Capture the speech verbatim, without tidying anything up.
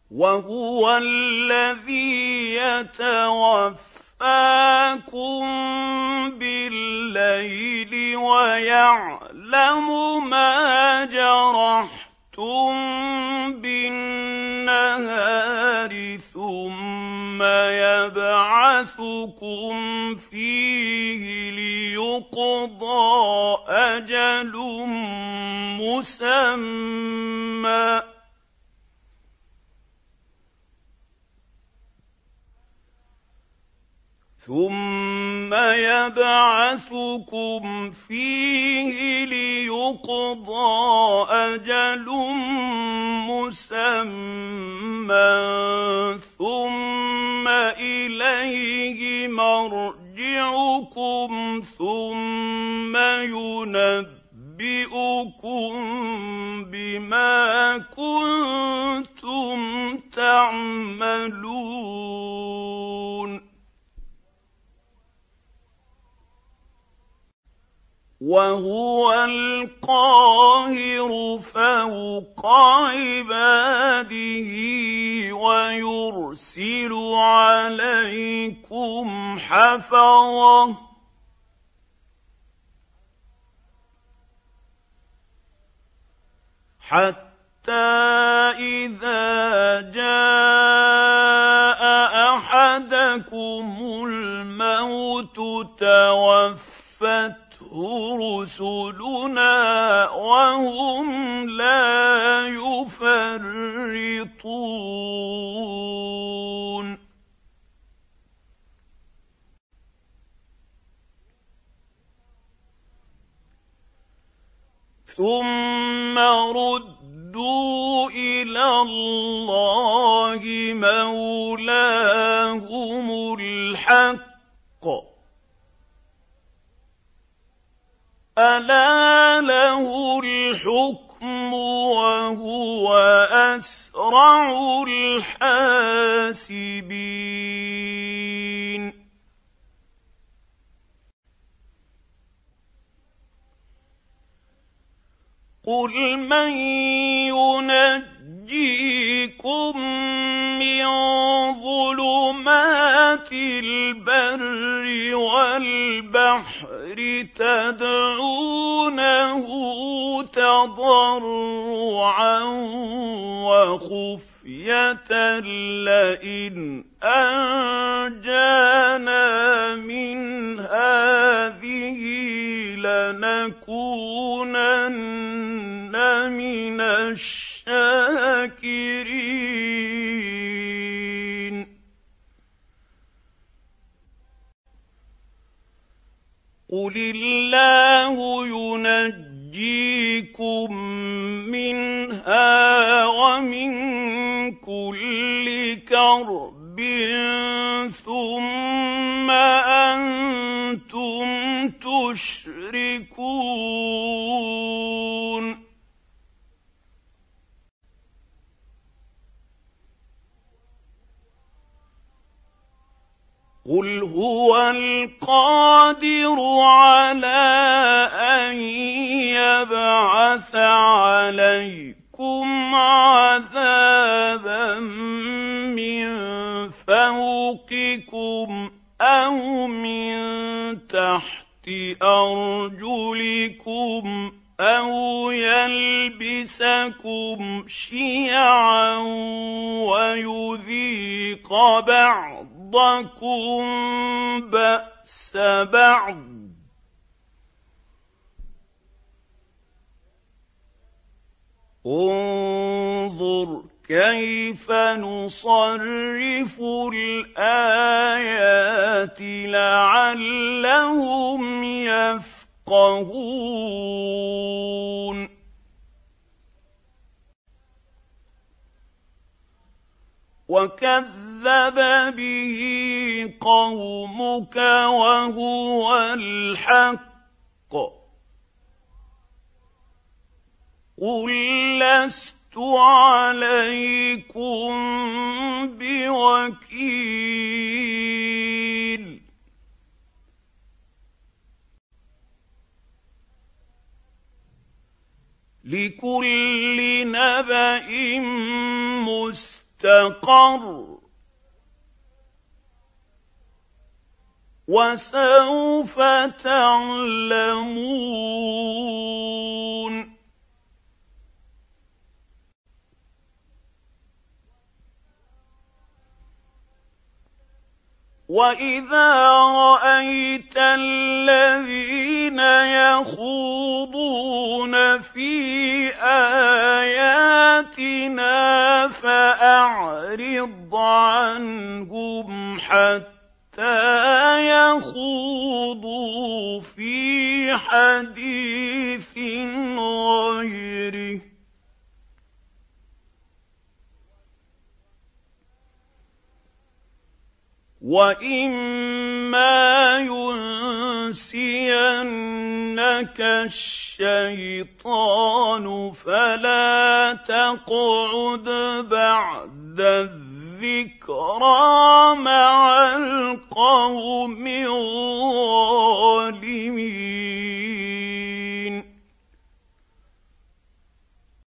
وهو الذي يتوفاكم بالليل ويعلم ما جرحتم بالنهار ثم يبعثكم فيه ليقضى أجل مسمى ثم يبعثكم فيه ليقضى أجل مسمى ثم إليه مرجعكم ثم ينبئكم بما كنتم تعملون وهو القاهر فوق عباده ويرسل عليكم حفظة حتى إذا جاء أحدكم الموت توفته رسلنا وهم لا يفرطون ثم ردوا إلى الله مولاهم الحق ألا له الحكم وهو أسرع الحاسبين قل من ينجيكم من ظلمات البر والبحر تدعونه تضرعا وخفية لئن أنجانا من هذه لنكونن من الشاكرين قل الله ينجيكم منها ومن كل كرب ثم أنتم تشركون قل هو القادر على أن يبعث عليكم عذابا من فوقكم أو من تحت أرجلكم أو يلبسكم شيعا ويذيق بعضكم بأس بعض انظر كيف نصرف الآيات لعلهم يفقهون وكذب به قومك وهو الحق قل لست عليكم بوكيل لكل نبأ مستقر مستقر وسوف تعلمون واذا رايت الذين يخوضون في اياتنا فاعرض عنهم حتى يخوضوا في حديث غيره وَإِمَّا يُنسِيَنَّكَ الشَّيْطَانُ فَلَا تَقْعُدْ بَعْدَ الذِّكْرَىٰ مَعَ الْقَوْمِ